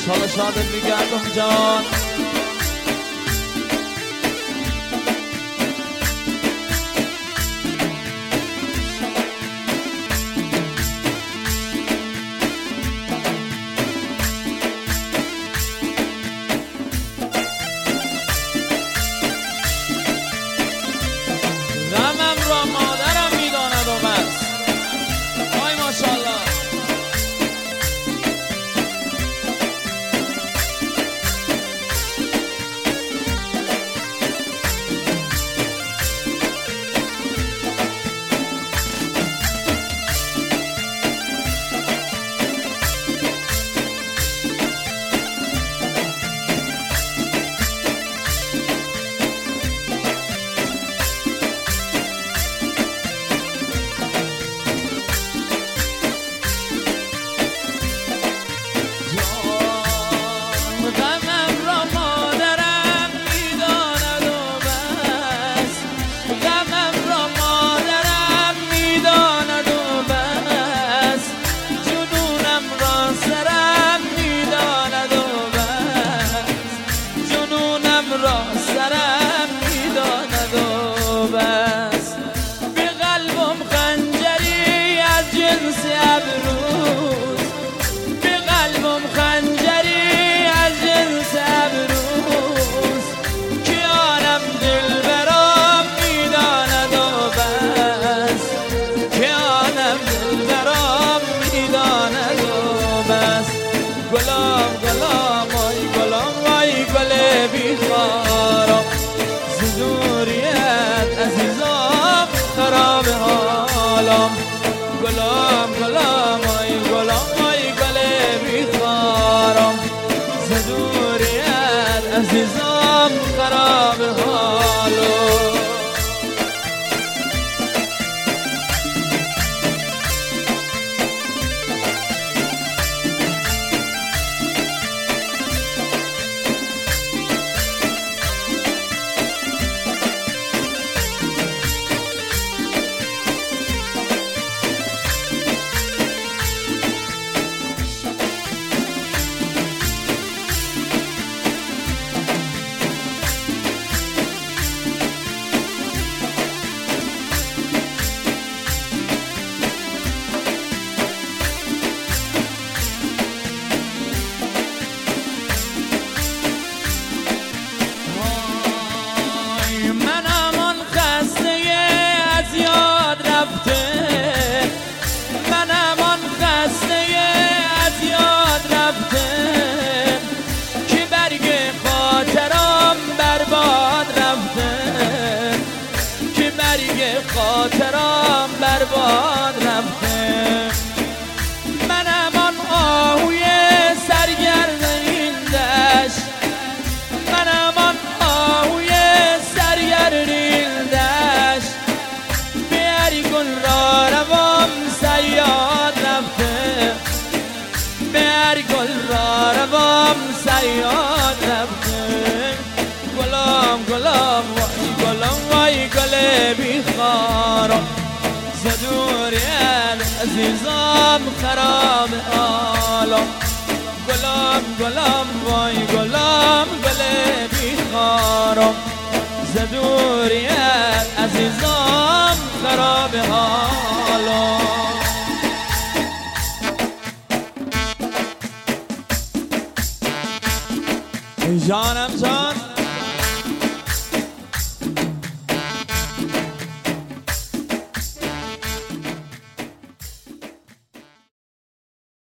سال شادت میگردم جان. غمم را مادرم میداند و بس. آی ماشاءالله. گلام گلام وای گلام وای گل بیخارم زدوریت عزیزم خراب حالم. گلام گلام وای گلام وای گل بیخارم زدوریت عزیزم خراب حالم. خاطرم برباد رفته. منم آن آهوی سرگرد این دشت، منم آن آهوی سرگرد این دشت. بیاری گل را روام صیاد رفته، بیاری گل را روام صیاد رفته. گلام گلام وای گلام وای گل بیخارم زدوریت عزیزم خراب حالم. گلام گلام وای گلام گل بیخارم زدوریت عزیزم خراب حالم. جانم جان